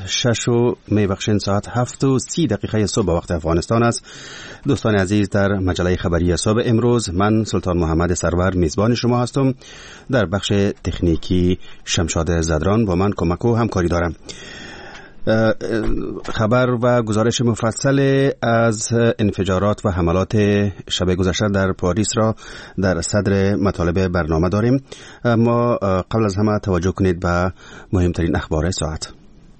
ساعت 7:30 صبح وقت افغانستان است. دوستان عزیز، در مجله خبری صبح امروز من سلطان محمد سرور میزبان شما هستم. در بخش تکنیکی شمشاد زدران با من کمک و همکاری دارم. خبر و گزارش مفصل از انفجارات و حملات شب گذشته در پاریس را در صدر مطالب برنامه داریم، اما قبل از همه توجه کنید به مهمترین اخبار ساعت.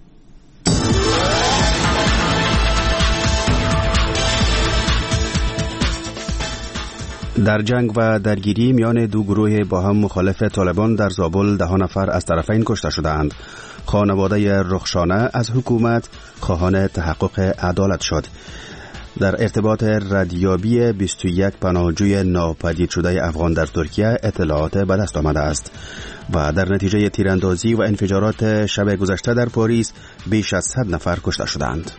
در جنگ و درگیری میان دو گروه با هم مخالف طالبان در زابل 10 نفر از طرفین کشته شدند. خانواده رخشانه از حکومت خواهان تحقق عدالت شد. در ارتباط ردیابی 21 پناهجوی ناپدید شده افغان در ترکیه اطلاعات به دست آمده است و در نتیجه تیراندازی و انفجارات شب گذشته در پاریس بیش از 100 نفر کشته شدند.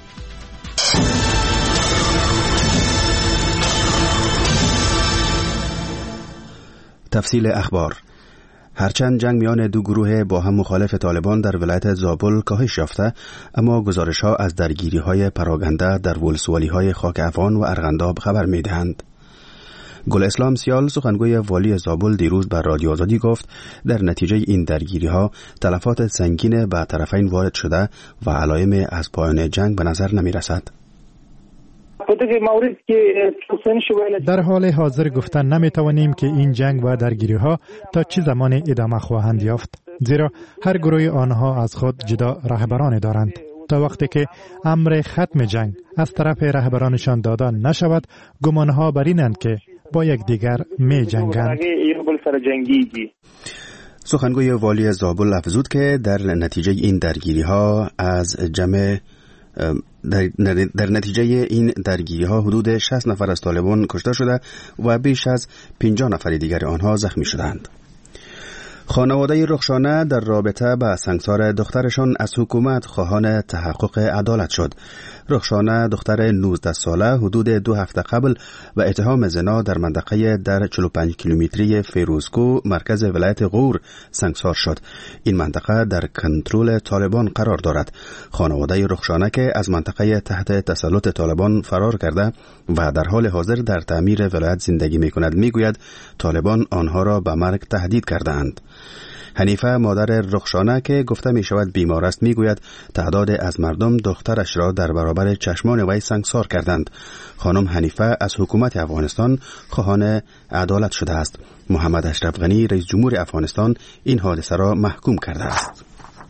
تفصیل اخبار. هرچند جنگ میان دو گروه با هم مخالف طالبان در ولایت زابل کاهش یافته، اما گزارش‌ها از درگیری‌های پراگنده در ولسوالی‌های خاک افغان و ارغنداب خبر می‌دهند. گل اسلام سیال سخنگوی والی زابل دیروز بر رادیو آزادی گفت در نتیجه این درگیری‌ها تلفات سنگین به طرفین وارد شده و علائم از پایان جنگ به نظر نمی‌رسد. در حال حاضر گفتن نمیتوانیم که این جنگ و درگیری ها تا چه زمان ادامه خواهند یافت، زیرا هر گروه آنها از خود جدا رهبران دارند. تا وقتی که امر ختم جنگ از طرف رهبرانشان داده نشود، گمانها بر اینند که با یکدیگر می جنگند. سخنگوی والی زابل افزود که در نتیجه این درگیری ها در نتیجه این درگیری ها حدود 60 نفر از طالبان کشته شده و بیش از 50 نفر دیگر آنها زخمی شدند. خانواده رخشانه در رابطه با سنگسار دخترشان از حکومت خواهان تحقق عدالت شد. رخشانه دختر 19 ساله حدود 2 هفته قبل و اتهام زنا در منطقه در 45 کیلومتری فیروزکو مرکز ولایت غور سنگسار شد. این منطقه در کنترل طالبان قرار دارد. خانواده رخشانه که از منطقه تحت تسلط طالبان فرار کرده و در حال حاضر در تعمیر ولایت زندگی می‌کند میگوید طالبان آنها را به مرگ تهدید کردند. حنیفه مادر رخشانه که گفته می شود بیمار است میگوید تعداد از مردم دخترش را در برابر چشمان وی سنگسار کردند. خانم حنیفه از حکومت افغانستان خواهان عدالت شده است. محمد اشرف غنی رئیس جمهور افغانستان این حادثه را محکوم کرده است.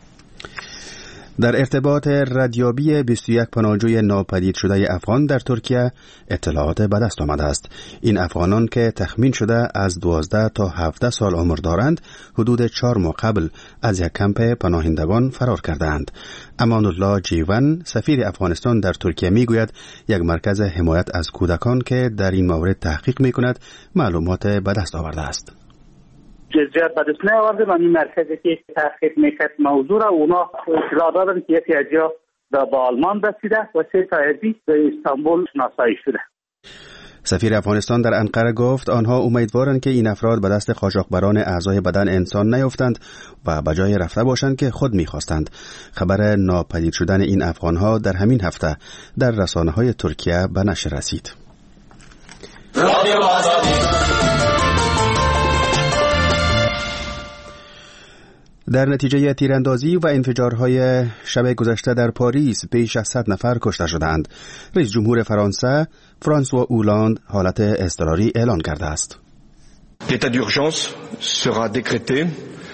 در ارتباط ردیابی 21 پناهجوی ناپدید شده افغان در ترکیه اطلاعات به دست آمده است. این افغانان که تخمین شده از 12 تا 17 سال عمر دارند حدود 4 ماه قبل از یک کمپ پناهندگان فرار کردند. امان الله جیون سفیر افغانستان در ترکیه میگوید یک مرکز حمایت از کودکان که در این مورد تحقیق میکند معلومات به دست آورده است. جزئیات به دست نیاورده و این مرکزی که تحقیق میکرد موضوع را اونا اطلاع دادن که یکی از جا به آلمان رسیده و 3 تا به استانبول شناسایی شده. سفیر افغانستان در انقره گفت آنها امیدوارند که این افراد به دست قاچاقبران اعضای بدن انسان نیفتند و به جای رفته باشند که خود میخواستند. خبر ناپدید شدن این افغانها در همین هفته در رسانه‌های ترکیه به نشر رسید. در نتیجه تیراندازی و انفجارهای شب گذشته در پاریس بیش از 100 نفر کشته شدند. رئیس جمهور فرانسه فرانسوا اولاند حالت اضطراری اعلان کرده است. L'état d'urgence sera décrété.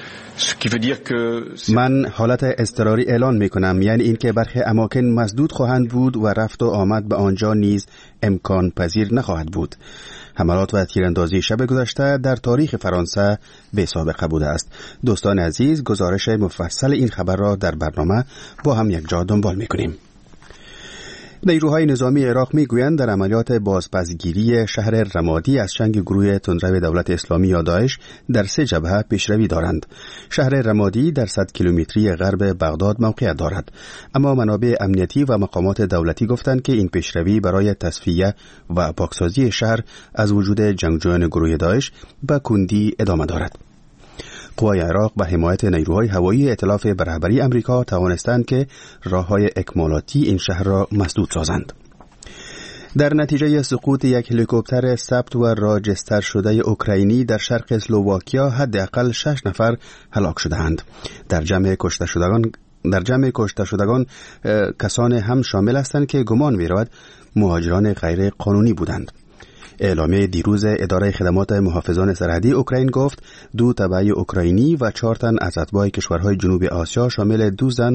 من حالت اضطراری اعلان می کنم، یعنی اینکه برخی اماکن مسدود خواهند بود و رفت و آمد به آنجا نیز امکان پذیر نخواهد بود. حملات و تیراندازی شب گذشته در تاریخ فرانسه بی سابقه بوده است. دوستان عزیز، گزارش مفصل این خبر را در برنامه با هم یک جا دنبال می کنیم. نیروهای نظامی عراق میگویند در عملیات بازپسگیری شهر رمادی از چنگ گروه تندرو دولت اسلامی یا داعش در 3 جبهه پیشروی دارند. شهر رمادی در 100 کیلومتری غرب بغداد موقعیت دارد، اما منابع امنیتی و مقامات دولتی گفتند که این پیشروی برای تصفیه و پاکسازی شهر از وجود جنگجویان گروه داعش به کندی ادامه دارد. قوای عراق به حمایت نیروهای هوایی ائتلاف به رهبری امریکا توانستند که راههای اکمالاتی این شهر را مسدود سازند. در نتیجه سقوط یک هلیکوپتر ثبت و راجستر شده اوکراینی در شرق اسلواکیا حداقل 6 نفر هلاک شدند. در جمع کشته شدگان کسان هم شامل هستند که گمان می‌رود مهاجران غیر قانونی بودند. اعلامیه دیروز اداره خدمات محافظان سرحدی اوکراین گفت 2 تبع اوکراینی و 4 تن از اتباع کشورهای جنوب آسیا شامل 2 زن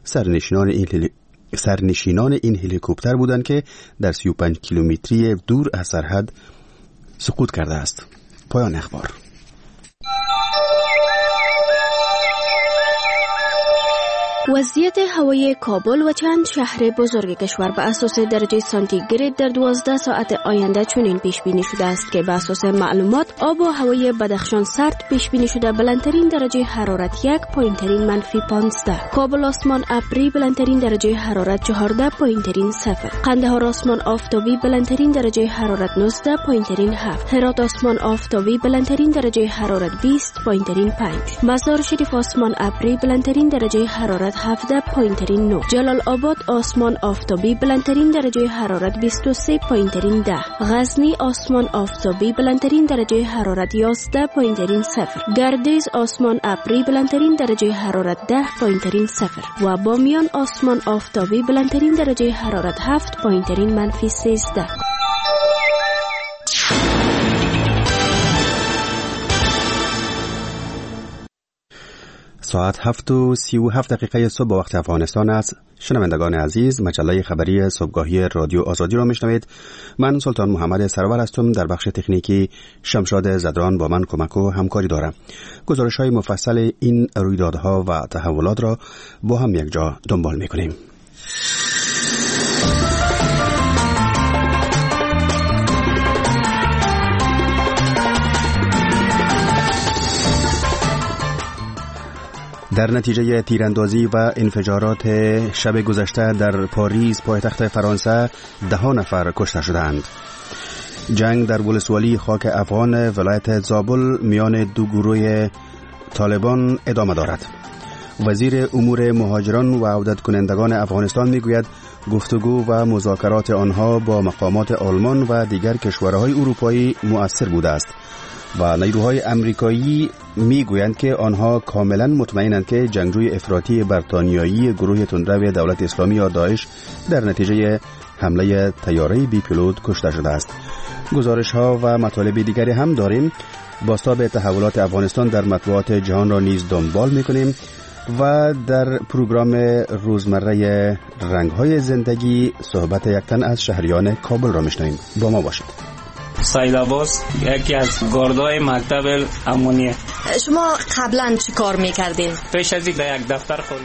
سرنشینان این هلیکوپتر بودند که در 35 کیلومتری دور از سرحد سقوط کرده است. پایان اخبار. وضعیت هوای کابل و چند شهر بزرگ کشور به اساس درجه سانتیگراد در 12 ساعت آینده چنین پیش بینی شده است که به اساس معلومات آب و هوای بدخشان سرد پیش بینی شده بلندترین درجه حرارت 1 پایینترین منفی 15، کابل آسمان ابری بلندترین درجه حرارت 14 پایینترین 0، قندهار آسمان آفتابی بلندترین درجه حرارت 19 پایینترین 7، هرات آسمان آفتابی بلندترین درجه حرارت 20 پایینترین 5، مزار شریف آسمان ابری بلندترین درجه حرارت 17 پایینترین 9، جلال آباد آسمان آفتابی بلندترین درجه حرارت 23 پایینترین 10، غزنی آسمان آفتابی بلندترین درجه حرارت 11 پایینترین 0، گردیز آسمان ابری بلندترین درجه حرارت 10 پایینترین 0 و بامیان آسمان آفتابی بلندترین درجه حرارت 7 پایینترین منفی 13. ساعت 7:37 صبح به وقت افغانستان است. شنوندگان عزیز، مجله خبری صبحگاهی رادیو آزادی را میشنوید. من سلطان محمد سرور هستم. در بخش تکنیکی شمشاد زدران با من کمک و همکاری دارم. گزارش‌های مفصل این رویدادها و تحولات را با هم یک جا دنبال می‌کنیم. در نتیجه تیراندازی و انفجارات شب گذشته در پاریس پایتخت فرانسه 10 نفر کشته شدند. جنگ در ولسوالی خاک افغان ولایت زابل میان 2 گروه طالبان ادامه دارد. وزیر امور مهاجران و عودت کنندگان افغانستان میگوید گفتگو و مذاکرات آنها با مقامات آلمان و دیگر کشورهای اروپایی مؤثر بوده است و نیروهای امریکایی میگویند که آنها کاملا مطمئنند که جنگجوی افراطی بریتانیایی گروه تندرو دولت اسلامی یا داعش در نتیجه حمله طیاره بی پیلوت کشته شده است. گزارش ها و مطالب دیگری هم داریم. بازتاب تحولات افغانستان در مطبوعات جهان را نیز دنبال میکنیم و در پروگرام روزمره رنگ‌های زندگی صحبت یک تن از شهریان کابل را میشنویم. با ما باشید. سعید عباس، یکی از گاردهای مکتب امنیه. شما قبلا چی کار میکردین؟ پیش از این در یک دفتر خورید.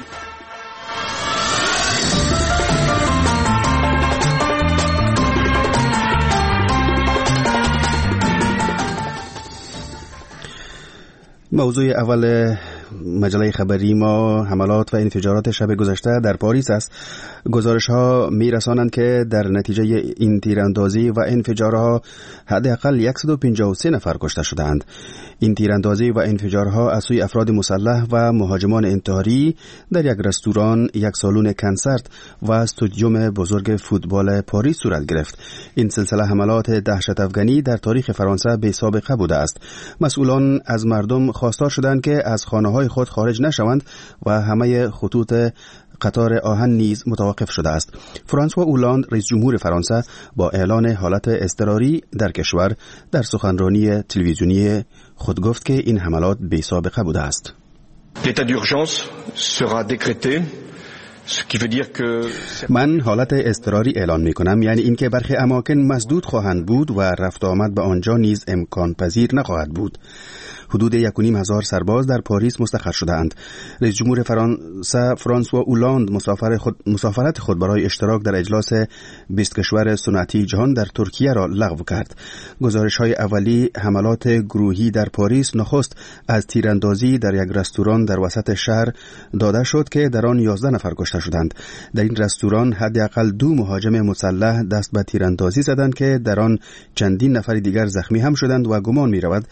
موضوع اول مجله خبری ما حملات و انفجارات شب گذشته در پاریس است. گزارش ها می رسانند که در نتیجه این تیراندازی و انفجارها حداقل 153 نفر کشته شدند. این تیراندازی و انفجارها از سوی افراد مسلح و مهاجمان انتحاری در یک رستوران، یک سالن کنسرت و استادیوم بزرگ فوتبال پاریس صورت گرفت. این سلسله حملات دهشت افغانی در تاریخ فرانسه بی سابقه بوده است. مسئولان از مردم خواستار شدند که از خانه‌های خود خارج نشوند و همه خطوط قطار آهن نیز متوقف شده است. فرانسوا اولاند، رئیس جمهور فرانسه، با اعلان حالت اضطراری در کشور در سخنرانی تلویزیونی خود گفت که این حملات بی سابقه بوده است. L'état d'urgence sera décrété. من حالت اضطراری اعلان می کنم، یعنی اینکه برخی اماکن مسدود خواهند بود و رفت آمد به آنجا نیز امکان پذیر نخواهد بود. حدود 1,500 سرباز در پاریس مستقر شدند. رئیس جمهور فرانسه فرانسوا اولاند مسافرت خود برای اشتراک در اجلاس 20 کشور صنعتی جهان در ترکیه را لغو کرد. گزارش‌های اولی حملات گروهی در پاریس نخست از تیراندازی در یک رستوران در وسط شهر داده شد که در آن 11 نفر کشته شدند. در این رستوران حداقل 2 مهاجم مسلح دست به تیراندازی زدند که در آن چندین نفر دیگر زخمی هم شدند و گمان می‌رود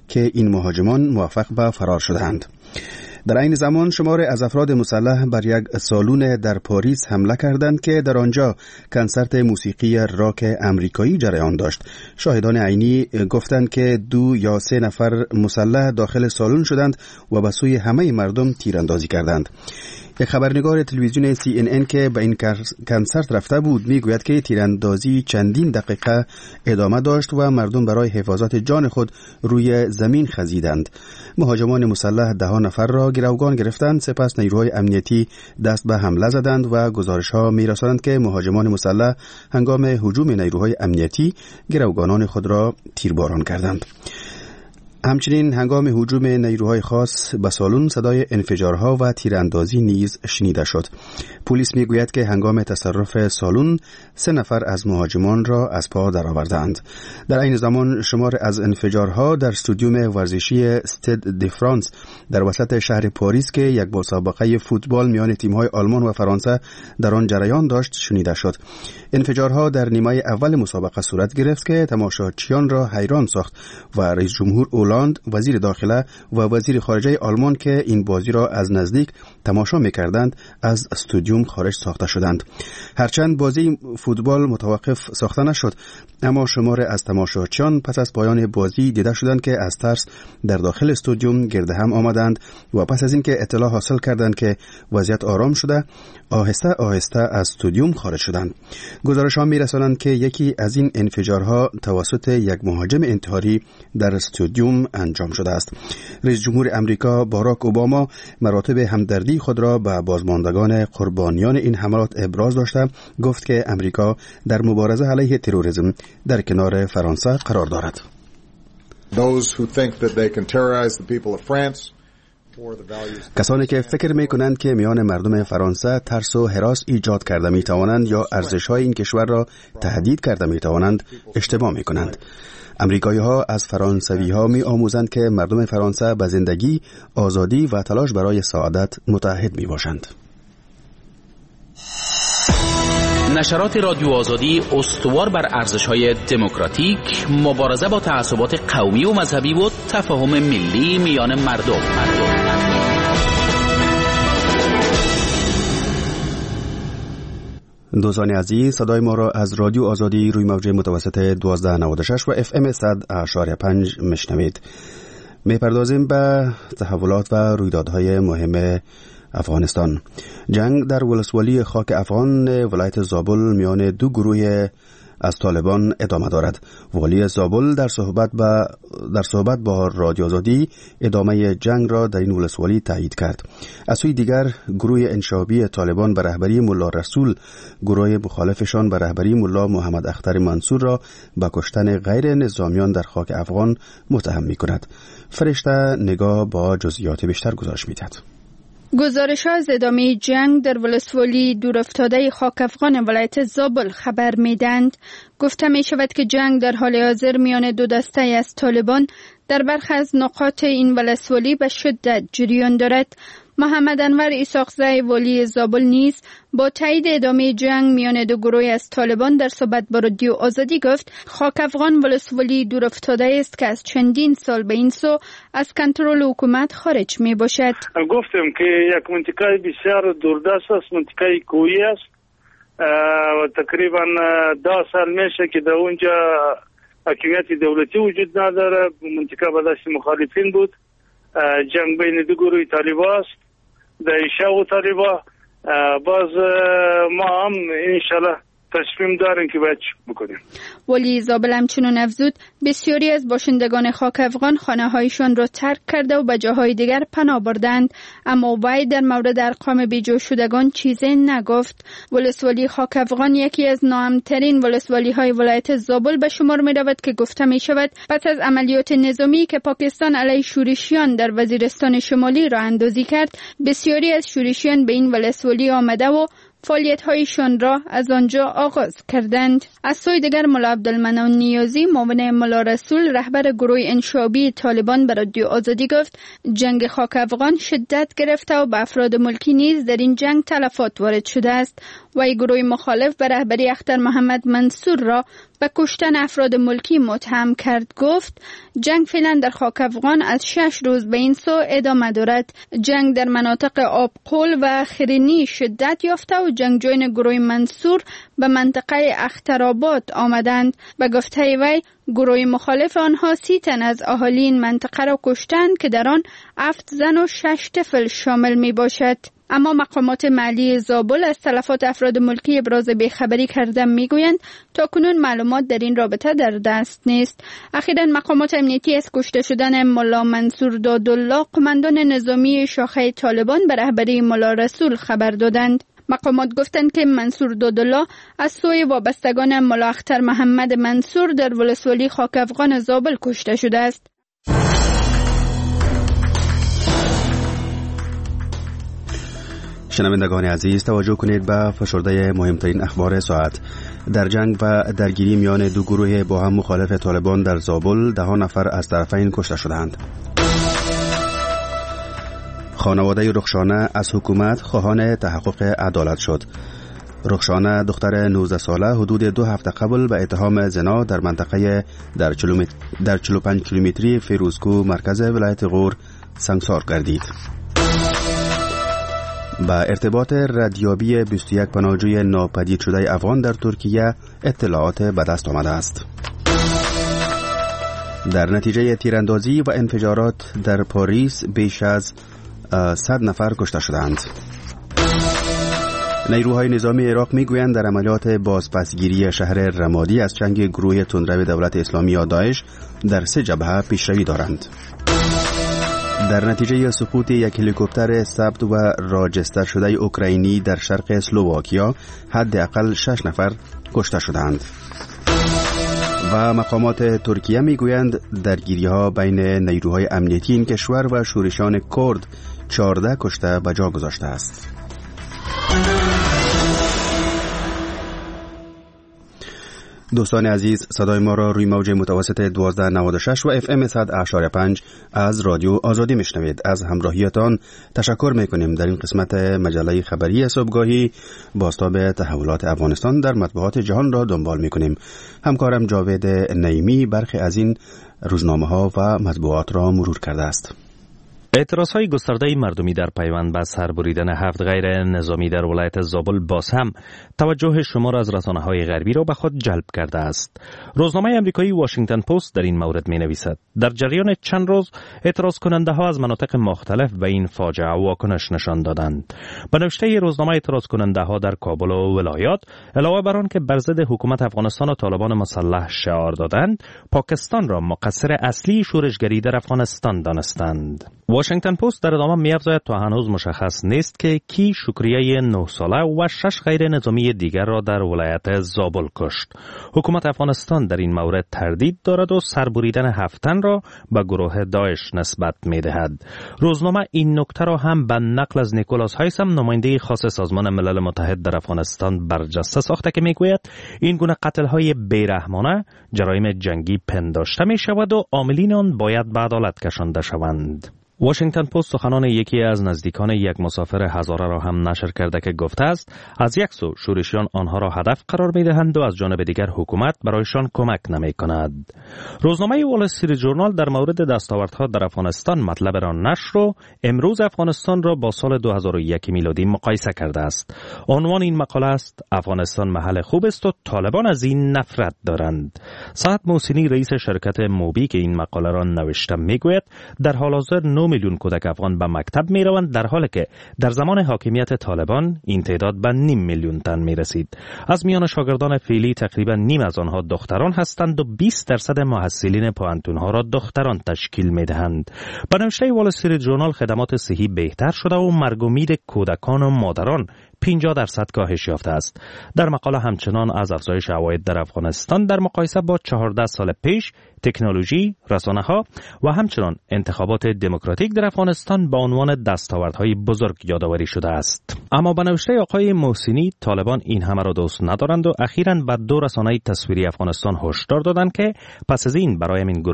که این مهاجمان موفق به فرار شدند. در این زمان شماری از افراد مسلح بر یک سالن در پاریس حمله کردند که در آنجا کنسرت موسیقی راک امریکایی جریان داشت. شاهدان عینی گفتند که 2 یا 3 نفر مسلح داخل سالن شدند و به سوی همه مردم تیراندازی کردند. یک خبرنگار تلویزیون CNN که به این کنسرت رفته بود میگوید که تیراندازی چندین دقیقه ادامه داشت و مردم برای حفاظت جان خود روی زمین خزیدند. مهاجمان مسلح 10 نفر را گروگان گرفتند، سپس نیروهای امنیتی دست به حمله زدند و گزارش‌ها می‌رسانند که مهاجمان مسلح هنگام هجوم نیروهای امنیتی گروگانان خود را تیرباران کردند. همچنین هنگام هجوم نیروهای خاص به سالن صدای انفجارها و تیراندازی نیز شنیده شد. پلیس میگوید که هنگام تصرف سالن 3 نفر از مهاجمان را از پا درآوردند. در این زمان شمار از انفجارها در استادیوم ورزشی استاد دی فرانس در وسط شهر پاریس که یک مسابقه فوتبال میان تیم‌های آلمان و فرانسه در آن جریان داشت شنیده شد. انفجارها در نیمه اول مسابقه صورت گرفت که تماشاچیان را حیران ساخت و رئیس جمهور اولاند، وزیر داخله و وزیر خارجه آلمان که این بازی را از نزدیک تماشا می‌کردند از استادیوم خارج ساخته شدند. هرچند بازی فوتبال متوقف ساخته نشد، اما شمار از تماشاچیان پس از پایان بازی دیده شدند که از ترس در داخل استادیوم گرد هم آمدند و پس از اینکه اطلاع حاصل کردند که وضعیت آرام شده، آهسته آهسته از استادیوم خارج شدند. گزارش‌ها می‌رسانند که یکی از این انفجارها توسط یک مهاجم انتحاری در استادیوم انجام شده است. رئیس جمهور امریکا باراک اوباما مراتب همدردی خود را به بازماندگان قربانیان این حملات ابراز داشته، گفت که امریکا در مبارزه علیه تروریسم در کنار فرانسه قرار دارد. کسانی که فکر می‌کنند که میان مردم فرانسه ترس و هراس ایجاد کرده می‌توانند یا ارزش‌های این کشور را تهدید کرده می‌توانند، اشتباه می‌کنند. امریکایی‌ها از فرانسوی‌ها می‌آموزند که مردم فرانسه به زندگی، آزادی و تلاش برای سعادت متحد می‌باشند. نشرات رادیو آزادی استوار بر ارزش‌های دموکراتیک، مبارزه با تعصبات قومی و مذهبی و تفاهم ملی میان مردم. دوستان عزیز، صدای ما را از رادیو آزادی روی موج متوسط 1296 و FM 100.5 میشنوید. میپردازیم به تحولات و رویدادهای مهم افغانستان. جنگ در ولسوالی خاک افغان ولایت زابل میان 2 گروه از طالبان ادامه دارد. والی زابل در صحبت با رادیو آزادی ادامه جنگ را در این ولسوالی تایید کرد. از سوی دیگر گروه انشابی طالبان به رهبری ملا رسول گروه مخالفشان به رهبری ملا محمد اختر منصور را به کشتن غیر نظامیان در خاک افغان متهم می‌کند. فرشته نگاه با جزئیات بیشتر گزارش می‌دهد. گزارش ها از ادامه جنگ در ولسوالی دورافتاده خاک افغان ولایت زابل خبر میدند. گفته می شود که جنگ در حال حاضر میان 2 دسته از طالبان در برخی از نقاط این ولسوالی به شدت جریان دارد. محمد انور ایساقزی والی زابل نیز با تایید ادامه جنگ میان 2 گروه از طالبان در صحبت با رادیو آزادی گفت خاک افغان ولسوالی دورافتاده است که از چندین سال به این سو از کنترل حکومت خارج می باشد. گفتم که یک منطقه بسیار دوردست است، منطقه کوهی است و تقریبا 10 سال میشه که در اونجا حاکمیت دولتی وجود نداره. منطقه به دست مخالفین بود. جنگ بین 2 گروه طالبان است، داعش و طالبان. باز ما هم انشالله تصمیم داریم که باید بکنیم. ولی زابل همچنین افزود بسیاری از باشندگان خاک افغان خانه هایشان را ترک کرده و به جاهای دیگر پناه بردند، اما وی در مورد ارقام بیجا شدگان چیزی نگفت. ولسوالی خاک افغان یکی از ناامن‌ترین ولسوالی های ولایت زابل به شمار می رود که گفته می شود پس از عملیات نظامی که پاکستان علیه شورشیان در وزیرستان شمالی را اندازی کرد، بسیاری از شورشیان به این ولسوالی آمده و فعالیت‌هایشان را از آنجا آغاز کردند. از سوی دیگر ملا عبدالمنان نیازی معاون ملا رسول رهبر گروه انشابی طالبان به رادیو آزادی گفت جنگ خاک افغان شدت گرفته و به افراد ملکی نیز در این جنگ تلفات وارد شده است و گروه مخالف به رهبری اختر محمد منصور را به کشتن افراد ملکی متهم کرد. گفت جنگ فعلا در خاک افغان از 6 روز به این سو ادامه دارد. جنگ در مناطق آبقول و خرینی شدت یافته و جنگجویان گروه منصور به منطقه اخترآباد آمدند. به گفته وی گروه مخالف آنها 30 تن از اهالی این منطقه را کشتند که در آن 7 زن و 6 طفل شامل می باشد. اما مقامات محلی زابل از تلفات افراد ملکی ابراز بیخبری کرده میگویند تاکنون معلومات در این رابطه در دست نیست. اخیراً مقامات امنیتی از کشته شدن ملا منصور دادالله قماندان نظامی شاخه طالبان به رهبری ملا رسول خبر دادند. مقامات گفتند که منصور دادالله از سوی وابستگان ملا اختر محمد منصور در ولسوالی خاک افغان زابل کشته شده است. شنوندگان عزیز، توجه کنید به فشرده مهمترین اخبار ساعت. در جنگ و درگیری میان دو گروه با هم مخالف طالبان در زابل 10 نفر از طرفین کشته شدند. خانواده رخشانه از حکومت خواهان تحقق عدالت شد. رخشانه دختر 19 ساله حدود 2 هفته قبل به اتهام زنا در منطقه در 45 کیلومتری فیروزکو مرکز ولایت غور سنگسار گردید. با ارتباط ردیابی 21 پناهجوی ناپدید شده افغان در ترکیه اطلاعات به دست آمده است. در نتیجه تیراندازی و انفجارات در پاریس بیش از 100 نفر کشته شدند. نیروهای نظامی عراق میگویند در عملیات بازپسگیری شهر رمادی از چنگ گروه تندرو دولت اسلامی یا داعش در 3 جبهه پیشروی دارند. در نتیجه سقوط یک هلیکوپتر ثبت و راجستر شده اوکراینی در شرق اسلوواکیا حداقل 6 نفر کشته شدند. و مقامات ترکیه میگویند درگیری‌ها بین نیروهای امنیتی این کشور و شورشیان کرد 14 کشته به جا گذاشته است. دوستان عزیز، صدای ما را روی موج متوسط 1296 و FM 100.5 از رادیو آزادی میشنوید. از همراهیتان تشکر میکنیم. در این قسمت مجله خبری صبحگاهی بازتاب تحولات افغانستان در مطبوعات جهان را دنبال میکنیم. همکارم جاوید نعیمی برخی از این روزنامه ها و مطبوعات را مرور کرده است. اعتراضهای گسترده مردمی در پیوند به سربریدن 7 غیر نظامی در ولایت زابل باز هم توجه شمار از رسانه‌های غربی را به خود جلب کرده است. روزنامه آمریکایی واشنگتن پست در این مورد می‌نویسد در جریان چند روز اعتراض کننده‌ها از مناطق مختلف به این فاجعه واکنش نشان دادند. به نوشته روزنامه اعتراض کننده‌ها در کابل و ولایات علاوه بر آن که بر ضد حکومت افغانستان و طالبان مسلح شعار دادند، پاکستان را مقصر اصلی شورشگری در افغانستان دانستند. واشنگتن پست در ادامه می‌افزاید تا هنوز مشخص نیست که کی شکریه 9 ساله و 6 غیر نظامی دیگر را در ولایت زابل کشت. حکومت افغانستان در این مورد تردید دارد و سربریدن 7 تن را به گروه داعش نسبت می‌دهد. روزنامه این نکته را هم به نقل از نیکولاس هایسم، نماینده خاص سازمان ملل متحد در افغانستان، برجسته ساخته که می‌گوید این گونه قتل‌های بی‌رحمانه جرایم جنگی پنداشته می‌شود و عاملین آن باید به عدالت کشانده شوند. واشنگتن پست سخنان یکی از نزدیکان یک مسافر هزاره را هم نشر کرده که گفته است از یک سو شورشیان آنها را هدف قرار می‌دهند و از جانب دیگر حکومت برایشان کمک نمی‌کند. روزنامه وال استریت ژورنال در مورد دستاوردها در افغانستان مطلب را نشر و امروز افغانستان را با سال 2001 میلادی مقایسه کرده است. عنوان این مقاله است افغانستان محل خوب است و طالبان از این نفرت دارند. سعد محسنی رئیس شرکت موبی که این مقاله را نوشته میگوید در حال حاضر 9 میلیون کودک افغان به مکتب می روند، در حالی که در زمان حاکمیت طالبان این تعداد به 0.5 میلیون تن می رسید. از میان شاگردان فعلی تقریبا نیم از آنها دختران هستند و 20% محصلین پوهنتون‌ها را دختران تشکیل می دهند. به نوشته وال استریت ژورنال خدمات صحی بهتر شده و مرگ و میر کودکان و مادران 50% کاهش یافته است. در مقاله همچنان از افزایش عواید در افغانستان در مقایسه با 14 سال پیش، تکنولوژی، رسانه‌ها و همچنان انتخابات دموکراتیک در افغانستان با عنوان دستاوردهای بزرگ یادآوری شده است. اما به نوشته آقای محسنی طالبان این همه را دوست ندارند و اخیراً به 2 رسانه تصویری افغانستان هشدار دادند که پس از این برای این گروه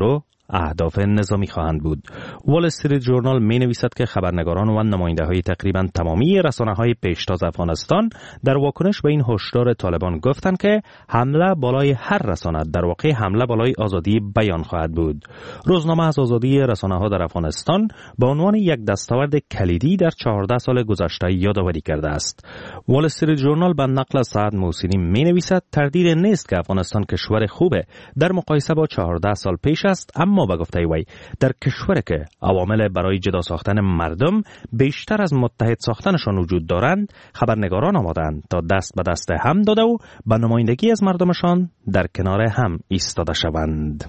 اهداف نظامی خواهند بود. وال استریت ژورنال می نویسد که خبرنگاران و نماینده های تقریبا تمامی رسانه های پیشتاز افغانستان در واکنش به این هشدار طالبان گفتند که حمله بالای هر رسانه در واقع حمله بالای آزادی بیان خواهد بود. روزنامه از آزادی رسانه ها در افغانستان به عنوان یک دستاورد کلیدی در 14 سال گذشته یادآوری کرده است. وال استریت ژورنال به نقل سعد موسیقی می نویسد تردید نیست که افغانستان کشور خوبه در مقایسه با 14 سال پیش است، اما به گفته وی در کشوری که عوامل برای جدا ساختن مردم بیشتر از متحد ساختنشان وجود دارند، خبرنگاران آمادند تا دست به دست هم داده و به نمایندگی از مردمشان در کنار هم ایستاده شوند.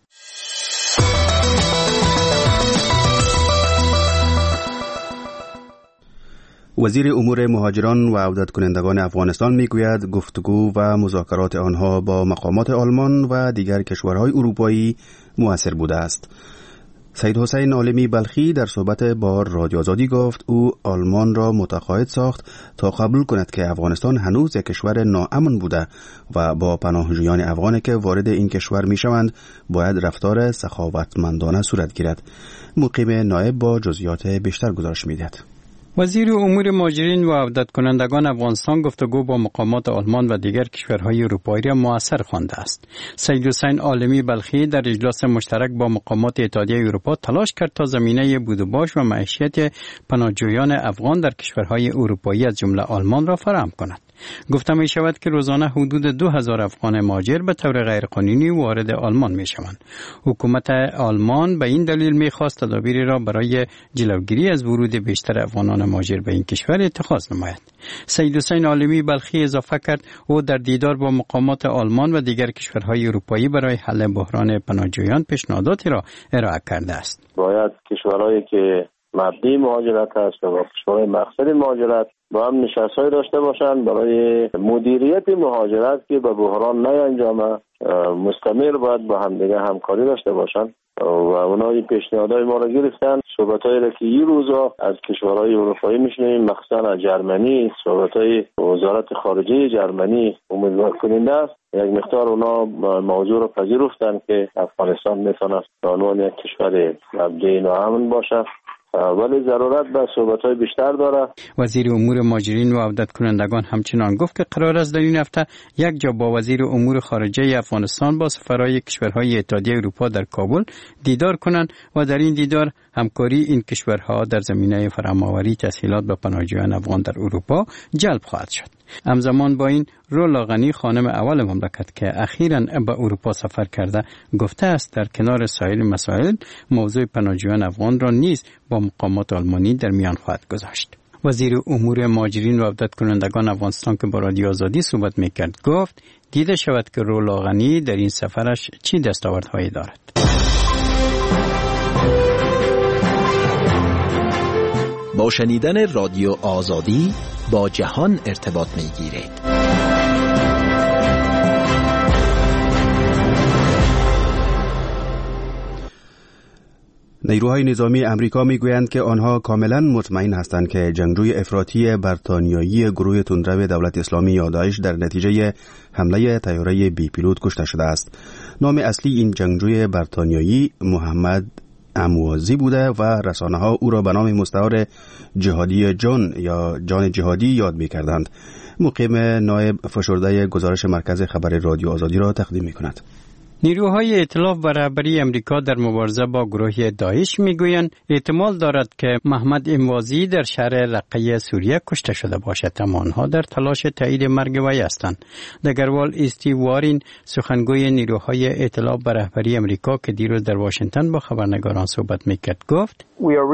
وزیر امور مهاجران و عودت کنندگان افغانستان میگوید گفتگو و مذاکرات آنها با مقامات آلمان و دیگر کشورهای اروپایی مؤثر بوده است. سید حسین عالمی بلخی در صحبت با رادیو آزادی گفت او آلمان را متقاعد ساخت تا قبول کند که افغانستان هنوز یک کشور ناامن بوده و با پناهجویان افغانی که وارد این کشور میشوند باید رفتار سخاوتمندانه صورت گیرد. مقیم نایب با جزئیات بیشتر گزارش میدهد. وزیر امور مهاجرین و عودت کنندگان افغانستان گفتگو با مقامات آلمان و دیگر کشورهای اروپایی را مؤثر خوانده است. سید حسین عالمی بلخی در اجلاس مشترک با مقامات اتحادیه اروپا تلاش کرد تا زمینه بود و باش و معیشت پناهجویان افغان در کشورهای اروپایی از جمله آلمان را فراهم کند. گفته می شود که روزانه حدود 2000 افغان مهاجر به طور غیرقانونی وارد آلمان می شوند. حکومت آلمان به این دلیل می خواست تدابیری را برای جلوگیری از ورود بیشتر افغانان مهاجر به این کشور اتخاذ نماید. سید حسین عالمی بلخی اضافه کرد او در دیدار با مقامات آلمان و دیگر کشورهای اروپایی برای حل بحران پناهجویان پیشنهاداتی را ارائه کرده است. باید کشورهایی که مبدی مهاجرت است و کشورهای مقصد مهاجرت با هم نشست‌های داشته باشند برای مدیریت مهاجرت که به بحران نیانجامه، مستمر باید با همدیگه همکاری داشته باشند و اونا این پیشنهادهای ما را گرفتن. صحبت‌هایی را که این روزا از کشورهای اروپایی میشنویم، مخصوصا از جرمنی، صحبت‌های وزارت خارجه جرمنی امیدوار کننده است. یک مقدار اونا موضوع را پذیرفتن که افغانستان میتونه به عنوان یک کشور مبدی ناامن باشه، ولی ضرورت به صحبت‌های بیشتر داره. وزیر امور مهاجرین و عودت کنندگان همچنان گفت که قرار است در این هفته یک جا با وزیر امور خارجه افغانستان با سفرای کشورهای اتحادیه اروپا در کابل دیدار کنند و در این دیدار همکاری این کشورها در زمینه فرام‌آوری تسهیلات به پناهجویان افغان در اروپا جلب خواهد شد. همزمان با این رولا غنی خانم اول مملکت که اخیراً به اروپا سفر کرده گفته است در کنار سایر مسائل موضوع پناهجویان افغان را نیز با مقامات آلمانی در میان خواهد گذاشت. وزیر امور مهاجرین و عودت کنندگان افغانستان که با رادیو آزادی صحبت میکرد گفت دیده شود که رولا غنی در این سفرش چی دستاوردهایی دارد. با شنیدن رادیو آزادی با جهان ارتباط میگیرید. نیروهای نظامی امریکا میگویند که آنها کاملا مطمئن هستند که جنگجوی افراطی بریتانیایی گروه تندرو دولت اسلامی یا داعش در نتیجه حمله طیاره بی پیلوت کشته شده است. نام اصلی این جنگجوی بریتانیایی محمد اموازی بوده و رسانه‌ها او را به نام مستعار جهادی جان یا جان جهادی یاد می‌کردند. مقیم نایب فشرده گزارش مرکز خبر رادیو آزادی را تقدیم می‌کند. نیروهای ائتلاف و رهبری امریکا در مبارزه با گروه داعش میگویند احتمال دارد که محمد اموازی در شهر رقه سوریه کشته شده باشد، اما آنها در تلاش تایید مرگ وی هستند. دگروال استیو وارین سخنگوی نیروهای ائتلاف و رهبری امریکا که دیروز در واشنگتن با خبرنگاران صحبت میکرد گفت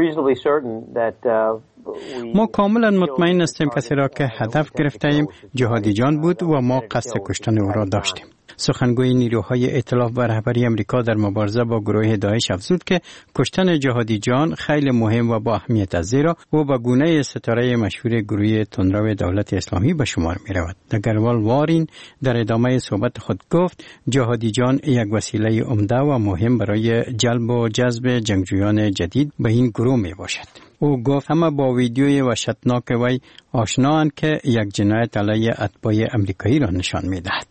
ما کاملا مطمئن هستیم کسی را که هدف گرفته ایم جهادی جان بود و ما قصد کشتن او را داشتیم. سخنگوی نیروهای ائتلاف و رهبری امریکا در مبارزه با گروه داعش افزود که کشتن جهادی جان خیلی مهم و با اهمیت است، زیرا او به گونه ستاره مشهور گروه تندرو دولت اسلامی به شمار می رود. دگروال وارین در ادامه صحبت خود گفت جهادی جان یک وسیله عمده و مهم برای جلب و جذب جنگجویان جدید به این گروه می باشد. او گفت همه با ویدیوی وحشتناک وی آشنااند که یک جنایت علیه اتباع امریکایی را نشان می دهد.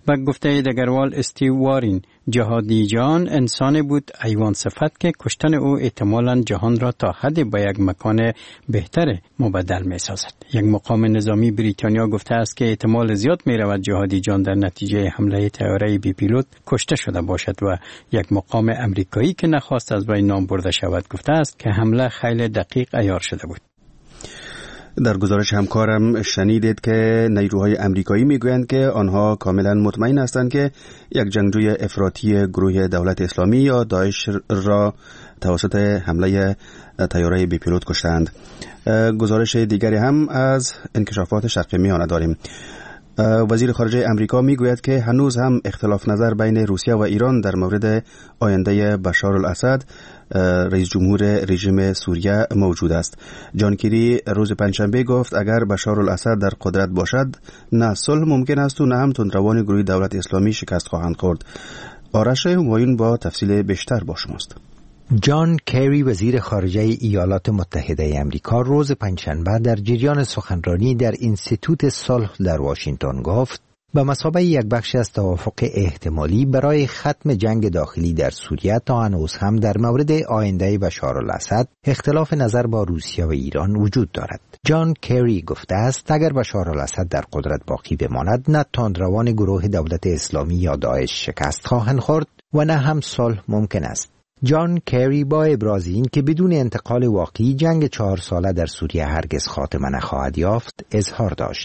و گفته دگروال استیو وارین جهادی جان انسانی بود حیوان صفت که کشتن او احتمالاً جهان را تا حدی با یک مکان بهتر مبدل می سازد. یک مقام نظامی بریتانیا گفته است که احتمال زیاد می رود جهادی جان در نتیجه حمله طیاره بی پیلوت کشته شده باشد و یک مقام امریکایی که نخواست از وی نام برده شود گفته است که حمله خیلی دقیق عیار شده بود. در گزارش همکارم شنیدید که نیروهای امریکایی میگویند که آنها کاملا مطمئن هستند که یک جنگجوی افراطی گروه دولت اسلامی یا داعش را توسط حمله طیاره بی پیلوت کشتند. گزارش دیگری هم از انکشافات شرق میانه داریم. وزیر خارجه امریکا میگوید که هنوز هم اختلاف نظر بین روسیه و ایران در مورد آینده بشار الاسد رئیس جمهور رژیم سوریه موجود است. جان کری روز پنجشنبه گفت اگر بشار الاسد در قدرت باشد نه صلح ممکن است و نه هم تندروان گروه دولت اسلامی شکست خواهند خورد. آرش همایون با تفصیل بیشتر با شماست. جان کری وزیر خارجه ایالات متحده امریکا روز پنجشنبه در جریان سخنرانی در اینستیتوت صلح در واشنگتن گفت به مثابه یک بخش از توافق احتمالی برای ختم جنگ داخلی در سوریه تا هنوز هم در مورد آینده بشار الاسد اختلاف نظر با روسیه و ایران وجود دارد. جان کری گفته است اگر بشار الاسد در قدرت باقی بماند نه تندروان گروه دولت اسلامی یا داعش شکست خواهند خورد و نه هم صلح ممکن است. جان کری با ابراز این که بدون انتقال واقعی جنگ 4 ساله در سوریه هرگز خاتمه نخواهد یافت اظهار داشت.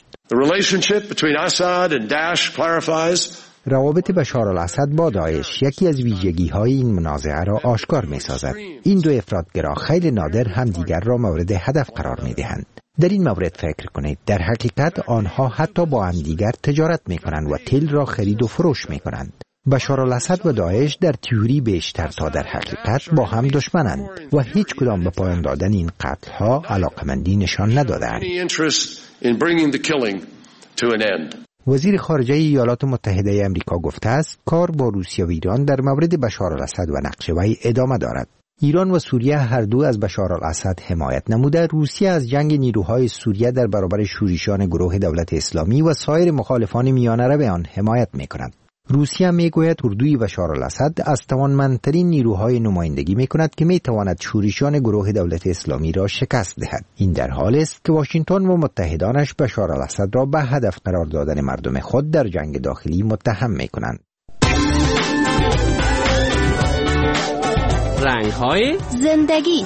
روابط بشار الاسد با داعش یکی از ویژگی‌های این منازعه را آشکار می‌سازد. این دو افراطگرا خیلی نادر همدیگر را مورد هدف قرار می‌دهند. در این مورد فکر کنید در حقیقت آنها حتی با همدیگر تجارت می‌کنند و تل را خرید و فروش می‌کنند. بشار الاسد و داعش در تئوری بیشتر تا در حقیقت با هم دشمنند و هیچ کدام به پایان دادن این قتل‌ها علاقمندی نشان ندادند. وزیر خارجه ایالات متحده امریکا گفته است کار با روسیه و ایران در مورد بشار الاسد و نقش وی ادامه دارد. ایران و سوریه هر دو از بشار الاسد حمایت نموده، روسیه از جنگ نیروهای سوریه در برابر شورشیان گروه دولت اسلامی و سایر مخالفان میانه رو آن حمایت می‌کند. روسیه میگوید اردوی بشار الاسد از توانمندترین نیروهای نمایندگی میکند که میتواند شورشیان گروه دولت اسلامی را شکست دهد. این در حالی است که واشنگتن و متحدانش بشار الاسد را به هدف قرار دادن مردم خود در جنگ داخلی متهم میکنند. رنگ‌های زندگی.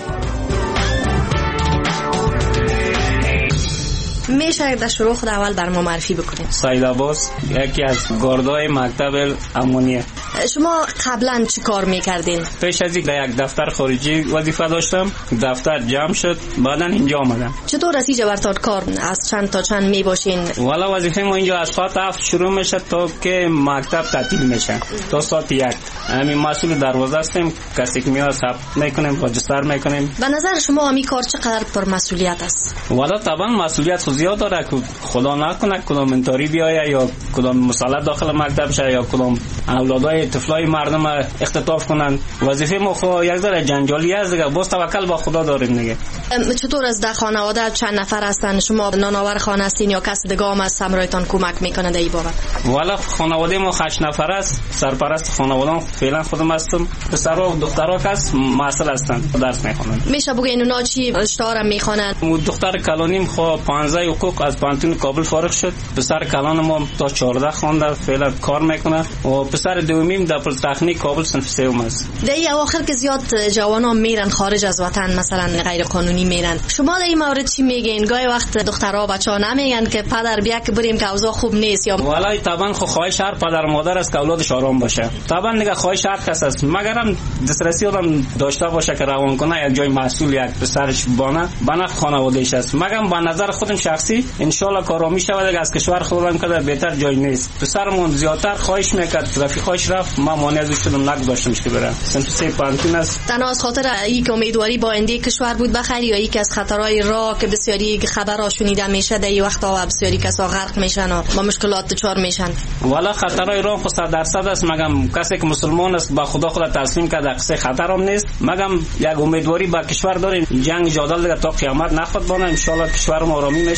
میشه در شروع خود اول بر ما معرفی بکنید؟ سعید عباس، یکی از گاردهای مکتب امونیه. شما قبلا چی کار میکردین؟ پیش از این در یک دفتر خارجی وظیفه داشتم، دفتر جمع شد، بعدا اینجا آمدم. چطور از اینجا برتان کار از چند تا چند میباشین؟ والا وظیفه ما اینجا از ساعت 7 شروع میشه تا که مکتب تعطیل میشه تا ساعت 1. همین مسئول دروازه هستیم، کسی که میاد ثبت میکنیم، رجستر میکنیم. به نظر شما همین کار چقدر پر مسئولیت است؟ والا طبعا مسئولیت زیاد داره که خدا نکنه کدام انتاری بیایه یا کدام مسئله داخل مکتب شه یا کدام اولادای طفلای مردم اختطاف کنن. وظیفه ما خو یک ذره جنجالی است دیگه، باز توکل با خدا داریم دیگه. چطور از در خانواده چند نفر هستن؟ شما نانآور خانه هستین یا کس دیگه هم از همراهتان کمک میکنه در این بابت؟ والا خانواده ما 8 نفر است، سرپرست خانواده فعلا خودم هستم. پسرا و دخترا کس مسئله هستن درس میخونن. میشه بگین اونا چی اشتهار میخونن؟ دختر کلانیم خو 15 حقوق از پانتون کابل فارغ شد. پسر کلان ما تا 14 خونده فعلا کار میکنه و پسر دومیم در پلیتکنیک کابل صنف 3 است. در اواخر که زیاد جوانان میرن خارج از وطن، مثلا غیر قانونی میرن، شما در این مورد چی میگین؟ گاهی وقت دخترها بچه‌ها نمیگن که پدر بیا که بریم که اوضاع خوب نیست یا والله طبعا خواهش هر پدر مادر است که اولادش آرام باشه. طبعا دیگه خواهش هر کس است، مگرم دسترسی آدم داشته باشه که روان کنه یک جای مسئول یک پسرش بنا خانواده‌اش است. مگم به نظر خودم شخصی ان شاء الله کارا میشه دیگه، از کشور خودم کده بهتر جای نیست. پسرمون زیادتر خواهش میکرد رفیقاش رفت، ما مانع ازش شدم نگذاشتمش که بره. صنف 3 پانتون است. تنها از خاطر یک امیدواری با آینده کشور بود بخیر یا یک از خطرهای راه که بسیاری خبرها شنیده میشه در این وقتا و بسیاری کسا غرق میشن و با مشکلات دچار میشن؟ والا خطرهای راه 100% است. مگم کسی که مسلمان است با خدا خود تسلیم کرده قصه خطر هم نیست. مگم یک امیدواری با کشور داریم، جنگ جدال دیگه تا قیامت نخواد بانه. ان شاء الله کشورم آرامی میشه.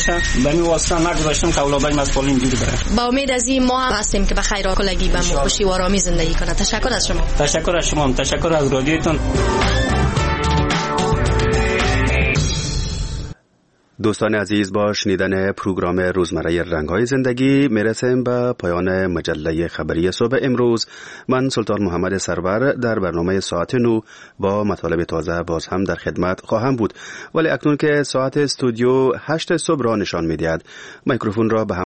بشه. به می واسطه نگذاشتم که اولادای مسئول اینجوری بره. با امید از این ما هستیم که به خیر و کلگی به خوشی و آرامی زندگی کنه. تشکر از شما. تشکر از شما. تشکر از رادیوتون. دوستان عزیز، با شنیدن پروگرام روزمره رنگ‌های زندگی میرسیم به پایان مجله خبری صبح امروز. من سلطان محمد سرور در برنامه ساعت 9 با مطالب تازه باز هم در خدمت خواهم بود، ولی اکنون که ساعت استودیو 8 صبح را نشان می‌دهد، میکروفون را به